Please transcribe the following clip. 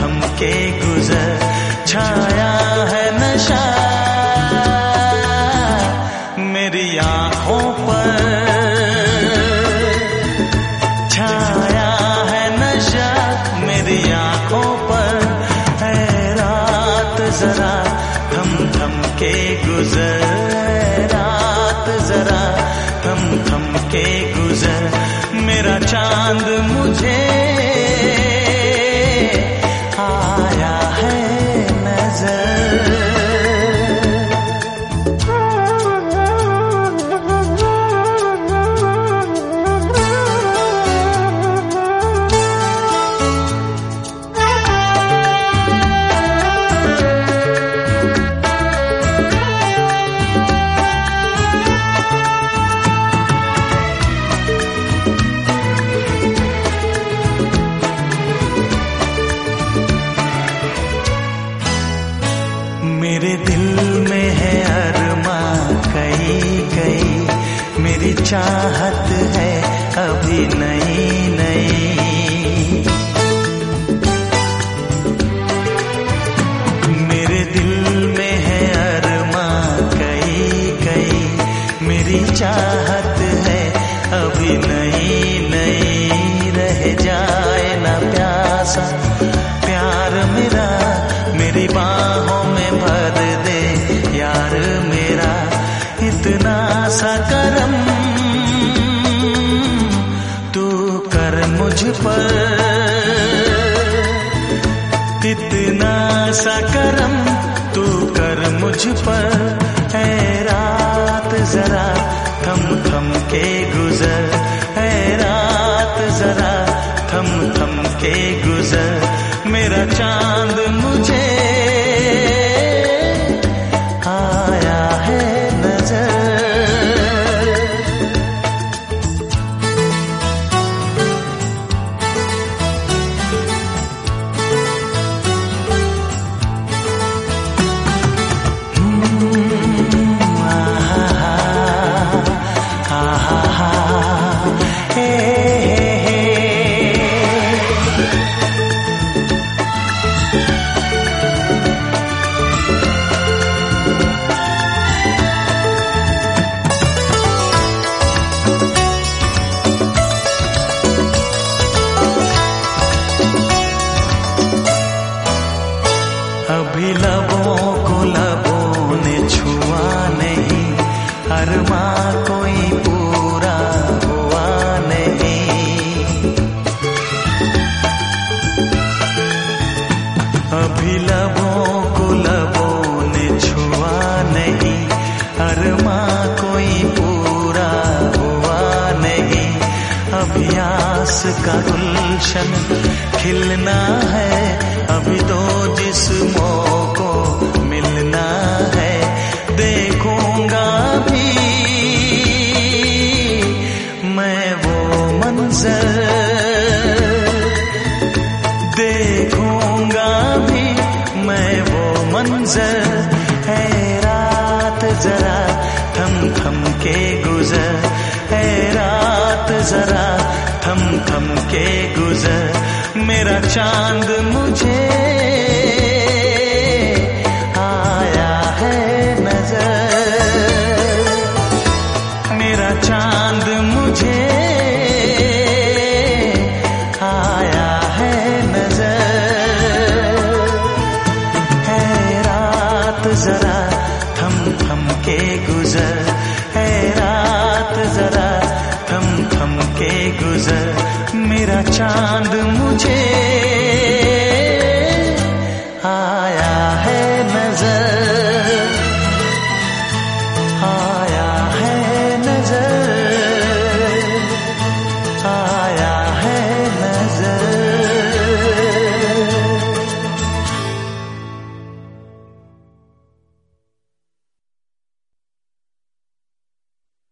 थम के गुजर, छाया है नशा मेरी आँखों पर, छाया है नशा मेरी आँखों पर। है रात जरा थम थम के गुजर, रात जरा थम थम के गुजर, मेरा चांद मुझे आया है नजर। मेरे दिल में है अरमां कई कई, मेरी चाहत है अभी नई नई। मेरे दिल में है अरमां कई कई, मेरी चाहत है अभी नई नई। रह जाए ना प्यासा प्यार मेरा, मेरी बाहों में भर दे यार मेरा। इतना सा करम तू कर मुझ पर, इतना सा करम तू कर मुझ पर। है रात जरा थम थम के गुजर, है रात जरा थम थम के गुजर, मेरा चांद मुझे आया है नजर। अभी लबों को लबों ने छुआ नहीं, अरमां कोई पूरा हुआ नहीं। अभी लबों को लबों ने छुआ नहीं, अरमां कोई पूरा हुआ नहीं। अभी आस का गुलशन खिलना है, अभी तो जिस्मों को मिलना है। देखूंगा भी मैं वो मंजर, देखूंगा भी मैं वो मंजर। है रात जरा थम थम के गुजर, है रात जरा थम थम के गुजर, मेरा चांद मुझे आया है नजर। मेरा चांद मुझे आया है नजर। है रात जरा थम थम के गुजर, है रात जरा थम थम के गुजर, मेरा चांद मुझे